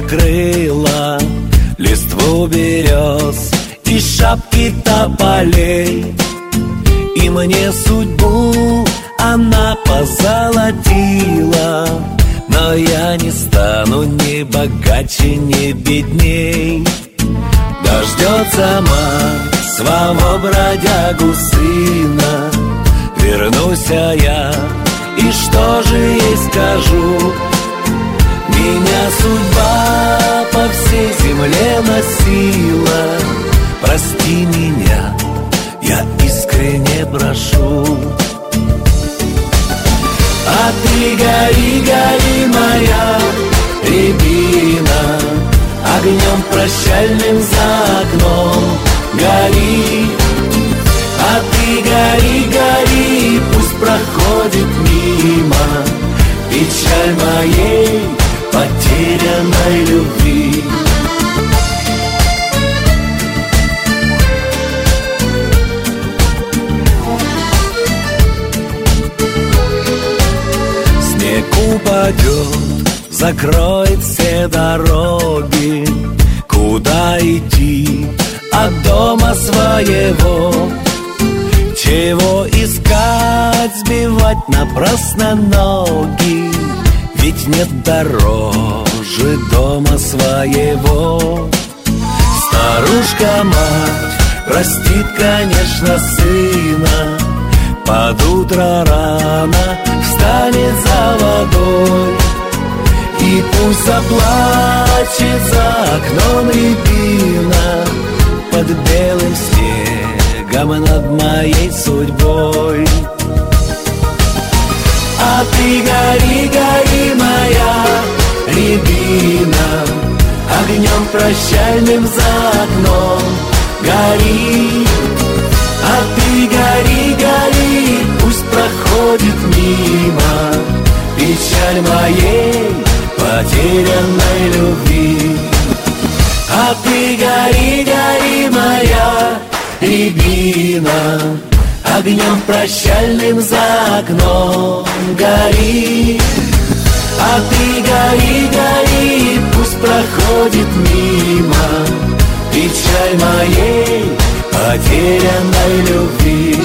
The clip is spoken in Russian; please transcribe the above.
закрыла листву берез и шапки тополей. И мне судьбу она позолотила, но я не стану ни богаче, ни бедней. Дождется мать своего бродягу сына, вернусь я, и что же ей скажу? Меня судьба по всей земле носила, прости меня, я искренне прошу. А ты гори, гори, моя рябина, огнем прощальным за окном гори. А ты гори, гори, пусть проходит мимо печаль моей потерянной любви. Снег упадет, закроет все дороги. Куда идти от дома своего? Чего искать, сбивать напрасно ноги? Ведь нет дороже дома своего. Старушка-мать простит, конечно, сына, под утро рано встанет за водой. И пусть заплачет за окном рябина под белым снегом над моей судьбой. А ты гори, гори, моя рябина, огнем прощальным за окном гори. А ты гори, гори, пусть проходит мимо печаль моей потерянной любви. А ты гори, гори, моя рябина, огнем прощальным за окном гори. А ты гори, гори, пусть проходит мимо печаль моей потерянной любви.